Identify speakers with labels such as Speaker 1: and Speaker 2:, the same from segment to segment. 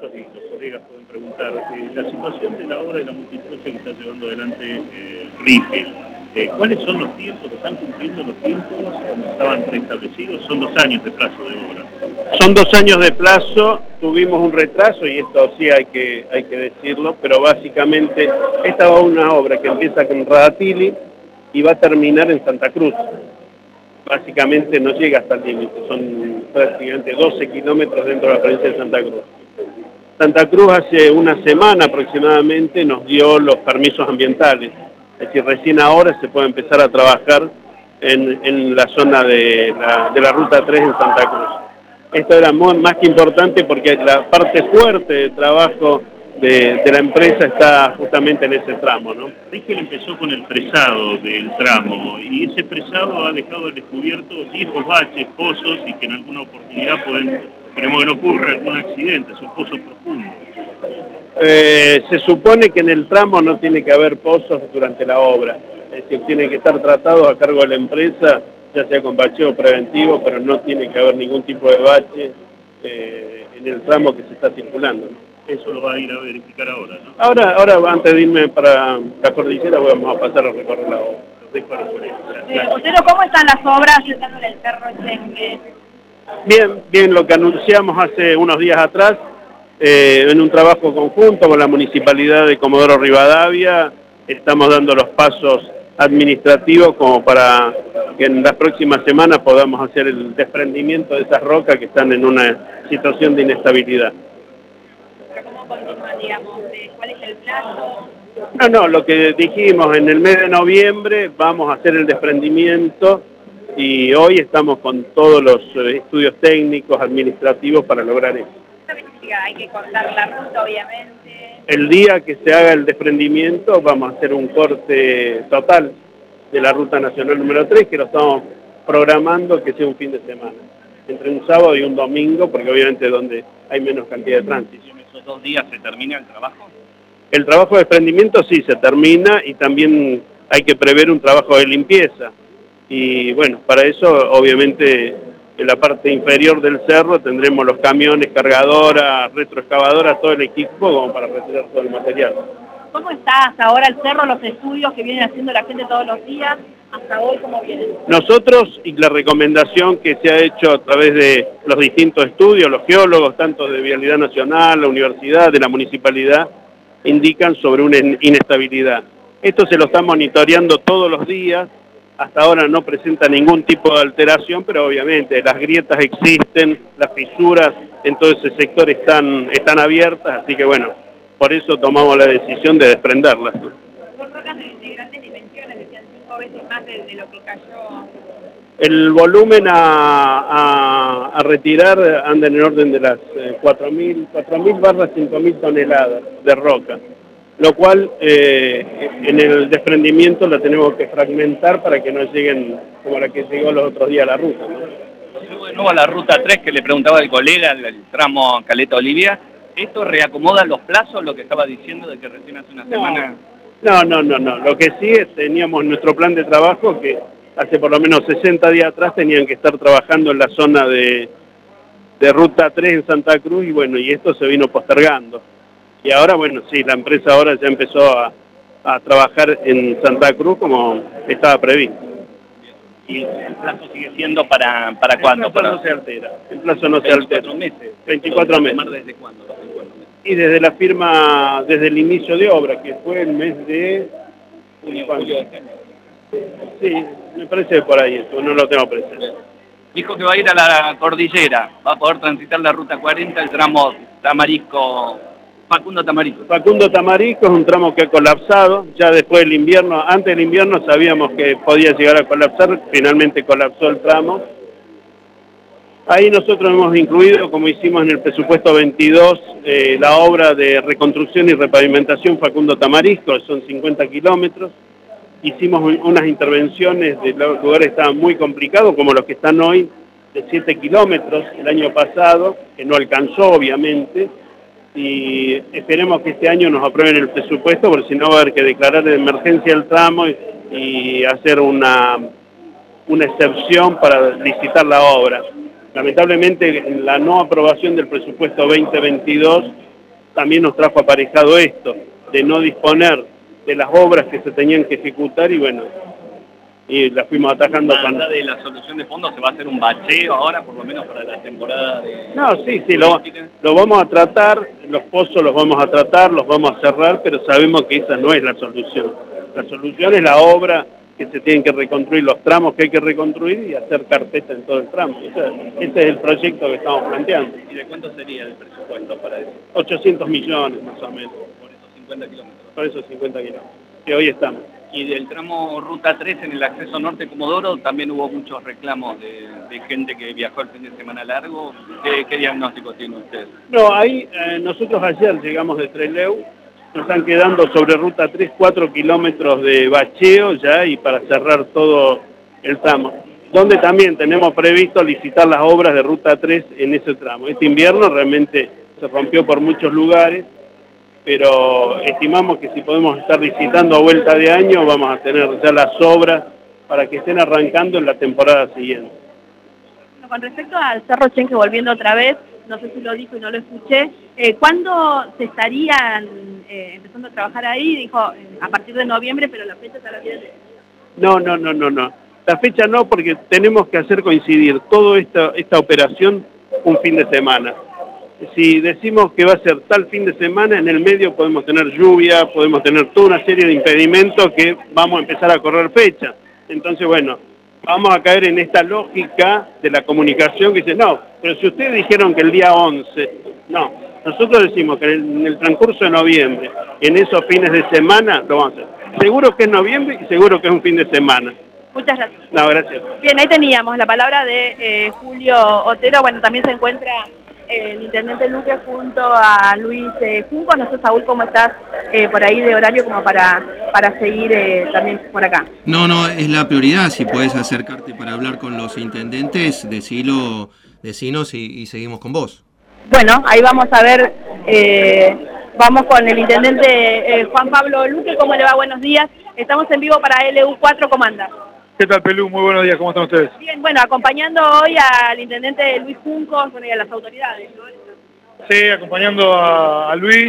Speaker 1: nosotros y los colegas pueden preguntar, la situación de la obra de la multitrocha que está llevando adelante RIPE, ¿cuáles son los tiempos? ¿Están cumpliendo los tiempos como estaban preestablecidos? Son 2 años de plazo de obra.
Speaker 2: Son 2 años de plazo, tuvimos un retraso y esto sí hay que decirlo, pero básicamente esta es una obra que empieza con Radatili y va a terminar en Santa Cruz. Básicamente no llega hasta el límite, son prácticamente 12 kilómetros dentro de la provincia de Santa Cruz. Santa Cruz hace una semana aproximadamente nos dio los permisos ambientales, es decir, recién ahora se puede empezar a trabajar en la zona de la Ruta 3 en Santa Cruz. Esto era más que importante porque la parte fuerte del trabajo de la empresa está justamente en ese tramo, ¿no?
Speaker 1: Rigel empezó con el fresado del tramo y ese fresado ha dejado al descubierto viejos baches, pozos y que en alguna oportunidad esperemos que no ocurra algún accidente, son pozos profundos.
Speaker 2: Se supone que en el tramo no tiene que haber pozos durante la obra, es decir, tiene que estar tratado a cargo de la empresa, ya sea con bacheo preventivo, pero no tiene que haber ningún tipo de bache en el tramo que se está circulando, ¿no?
Speaker 1: Eso lo va a ir a verificar ahora, ¿no?
Speaker 2: Ahora antes de irme para la cordillera, vamos a pasar a recorrer la obra.
Speaker 3: Vocero, ¿cómo están las obras en el Cerro Chenque?
Speaker 2: Bien, lo que anunciamos hace unos días atrás, en un trabajo conjunto con la Municipalidad de Comodoro Rivadavia, estamos dando los pasos administrativos como para que en las próximas semanas podamos hacer el desprendimiento de esas rocas que están en una situación de inestabilidad.
Speaker 3: ¿Cómo continúa, digamos? ¿Cuál es el plazo?
Speaker 2: No, lo que dijimos, en el mes de noviembre vamos a hacer el desprendimiento y hoy estamos con todos los estudios técnicos, administrativos para lograr eso.
Speaker 3: Hay que cortar la ruta, obviamente.
Speaker 2: El día que se haga el desprendimiento vamos a hacer un corte total de la Ruta Nacional número 3, que lo estamos programando que sea un fin de semana, entre un sábado y un domingo, porque obviamente es donde hay menos cantidad de tránsito.
Speaker 4: ¿En esos 2 días se termina el trabajo?
Speaker 2: El trabajo de desprendimiento sí se termina y también hay que prever un trabajo de limpieza. Y bueno, para eso obviamente en la parte inferior del cerro tendremos los camiones, cargadoras, retroexcavadoras, todo el equipo como para retirar todo el material.
Speaker 3: ¿Cómo está hasta ahora el cerro, los estudios que vienen haciendo la gente todos los días? Hasta hoy, ¿cómo vienen?
Speaker 2: Nosotros, y la recomendación que se ha hecho a través de los distintos estudios, los geólogos, tanto de Vialidad Nacional, la universidad, de la municipalidad, indican sobre una inestabilidad. Esto se lo está monitoreando todos los días, hasta ahora no presenta ningún tipo de alteración, pero obviamente las grietas existen, las fisuras en todo ese sector están abiertas, así que bueno, por eso tomamos la decisión de desprenderlas.
Speaker 3: Son rocas de grandes dimensiones, decían 5 veces más de lo que cayó.
Speaker 2: El volumen a retirar anda en el orden de las 4.000 barras 5.000 toneladas de roca, lo cual en el desprendimiento la tenemos que fragmentar para que no lleguen como la que llegó los otros días a la ruta, ¿no?
Speaker 4: De nuevo a la Ruta 3 que le preguntaba el colega, el tramo Caleta-Olivia, ¿esto reacomoda los plazos, lo que estaba diciendo de que recién hace una semana?
Speaker 2: No. Lo que sí es, teníamos nuestro plan de trabajo que hace por lo menos 60 días atrás tenían que estar trabajando en la zona de Ruta 3 en Santa Cruz y bueno, y esto se vino postergando. Y ahora, bueno, sí, la empresa ahora ya empezó a trabajar en Santa Cruz como estaba previsto.
Speaker 4: ¿Y el plazo sigue siendo para cuándo?
Speaker 2: El plazo no se altera. El plazo no se altera.
Speaker 4: 24 meses.
Speaker 2: 24 meses.
Speaker 4: ¿Desde cuándo?
Speaker 2: Y desde la firma, desde el inicio de obra, que fue el mes de...
Speaker 4: Julio.
Speaker 2: Sí, me parece por ahí, esto no lo tengo presente.
Speaker 4: Dijo que va a ir a la cordillera, va a poder transitar la Ruta 40, el tramo Facundo Tamarisco.
Speaker 2: Facundo Tamarisco es un tramo que ha colapsado, ya después del invierno, antes del invierno sabíamos que podía llegar a colapsar, finalmente colapsó el tramo. Ahí nosotros hemos incluido, como hicimos en el presupuesto 22, la obra de reconstrucción y repavimentación Facundo Tamarisco, son 50 kilómetros. Hicimos unas intervenciones de los lugares que estaban muy complicados, como los que están hoy, de 7 kilómetros el año pasado, que no alcanzó obviamente, y esperemos que este año nos aprueben el presupuesto, porque si no va a haber que declarar de emergencia el tramo y hacer una excepción para licitar la obra. Lamentablemente, en la no aprobación del presupuesto 2022 también nos trajo aparejado esto, de no disponer de las obras que se tenían que ejecutar y bueno, y las fuimos atajando.
Speaker 4: Más de la solución de fondos, ¿se va a hacer un bacheo ahora, por lo menos para la temporada de...?
Speaker 2: No, sí, lo vamos a tratar, los pozos los vamos a tratar, los vamos a cerrar, pero sabemos que esa no es la solución. La solución es la obra que se tienen que reconstruir, los tramos que hay que reconstruir y hacer carpeta en todo el tramo. Ese es el proyecto que estamos planteando.
Speaker 4: ¿Y de cuánto sería el presupuesto para eso?
Speaker 2: 800 millones más o menos.
Speaker 4: Por esos 50 kilómetros.
Speaker 2: Por esos 50 kilómetros, que hoy estamos.
Speaker 4: Y del tramo Ruta 3 en el acceso norte Comodoro también hubo muchos reclamos de gente que viajó el fin de semana largo. ¿Qué diagnóstico tiene usted?
Speaker 2: No, ahí nosotros ayer llegamos de Trelew, nos están quedando sobre Ruta 3 4 kilómetros de bacheo ya y para cerrar todo el tramo, donde también tenemos previsto licitar las obras de Ruta 3 en ese tramo. Este invierno realmente se rompió por muchos lugares, pero estimamos que si podemos estar licitando a vuelta de año, vamos a tener ya las obras para que estén arrancando en la temporada siguiente.
Speaker 3: Bueno, con respecto al Cerro Chenque, volviendo otra vez, no sé si lo dijo y no lo escuché, ¿cuándo se estarían empezando a trabajar ahí? Dijo a partir de noviembre, pero la fecha está la viene.
Speaker 2: No. La fecha no, porque tenemos que hacer coincidir toda esta operación un fin de semana. Si decimos que va a ser tal fin de semana, en el medio podemos tener lluvia, podemos tener toda una serie de impedimentos que vamos a empezar a correr fecha. Entonces, bueno, vamos a caer en esta lógica de la comunicación que dice, no, pero si ustedes dijeron que el día 11, no, nosotros decimos que en el transcurso de noviembre, en esos fines de semana, lo vamos a hacer. Seguro que es noviembre y seguro que es un fin de semana.
Speaker 3: Muchas gracias.
Speaker 2: No, gracias.
Speaker 3: Bien, ahí teníamos la palabra de Julio Otero. Bueno, también se encuentra el intendente Luque junto a Luis Junco. No sé, Saúl, ¿cómo estás por ahí de horario como para seguir también por acá?
Speaker 5: No, es la prioridad. Si puedes acercarte para hablar con los intendentes, decinos y seguimos con vos.
Speaker 3: Bueno, ahí vamos a ver, vamos con el intendente Juan Pablo Luque. ¿Cómo le va? Buenos días. Estamos en vivo para LU4, ¿cómo anda?
Speaker 6: ¿Qué tal, Pelú? Muy buenos días, ¿cómo están ustedes?
Speaker 3: Bien, bueno, acompañando hoy al intendente Luis Junco, y a las autoridades, ¿no?
Speaker 6: Sí, acompañando a Luis,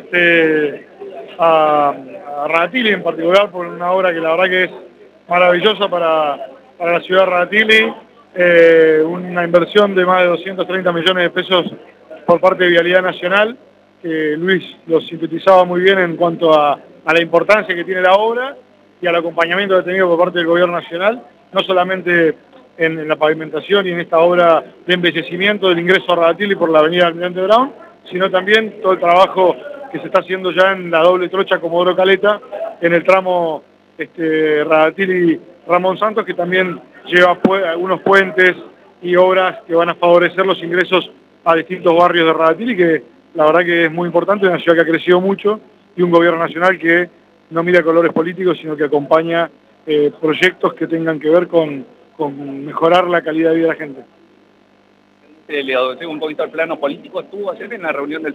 Speaker 6: a Radatili en particular, por una obra que la verdad que es maravillosa para la ciudad de Radatili, una inversión de más de 230 millones de pesos por parte de Vialidad Nacional, que Luis lo sintetizaba muy bien en cuanto a la importancia que tiene la obra y al acompañamiento que ha tenido por parte del Gobierno Nacional, no solamente en la pavimentación y en esta obra de embellecimiento del ingreso a Radatili por la avenida Almirante Brown, sino también todo el trabajo que se está haciendo ya en la doble trocha Comodoro Caleta, en el tramo Radatili-Ramón Santos, que también lleva algunos puentes y obras que van a favorecer los ingresos a distintos barrios de Radatili, que la verdad que es muy importante, una ciudad que ha crecido mucho y un Gobierno Nacional que no mira colores políticos, sino que acompaña proyectos que tengan que ver con mejorar la calidad de vida de la gente.
Speaker 4: Le doy un poquito al plano político. ¿Estuvo ayer en la reunión del